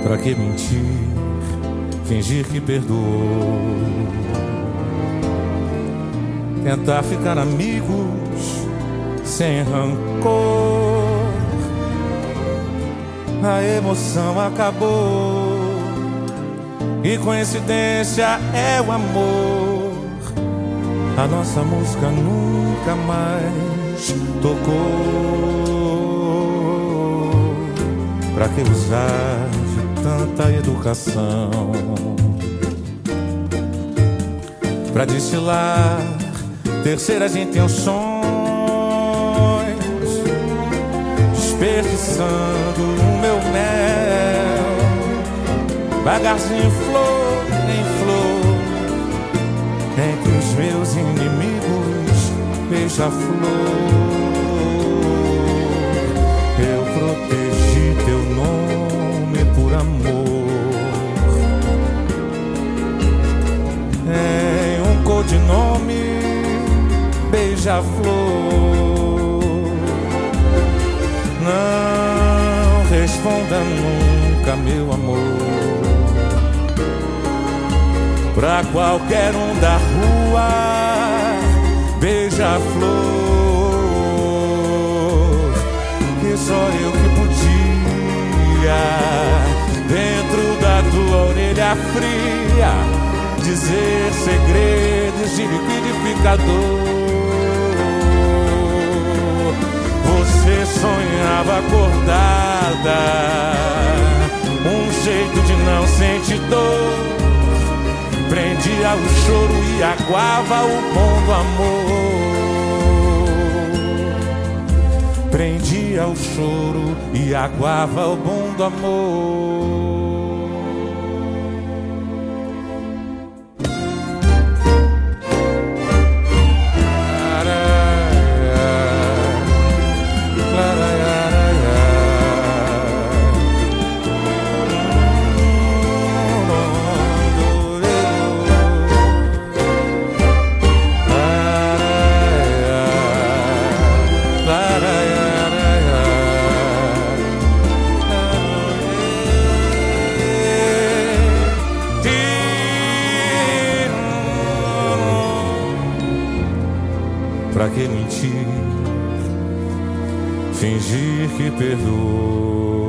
Pra que mentir, fingir que perdoou? Tentar ficar amigos sem rancor. A emoção acabou e coincidência é o amor. A nossa música nunca mais tocou. Pra que usar de tanta educação? Pra destilar terceiras intenções, desperdiçando o meu mel, vagarzinho, flor em flor, entre os meus inimigos, beija-flor. Eu protegi teu nome por amor, em um codinome, beija-flor. Não responda nunca, meu amor, pra qualquer um da rua, beija-flor. Que só eu que podia, dentro da tua orelha fria, dizer segredos de liquidificador. Você sonhava acordada, um jeito de não sentir dor, prendia o choro e aguava o bom do amor. Prendia o choro e aguava o bom do amor. Pra que mentir, fingir que perdoou?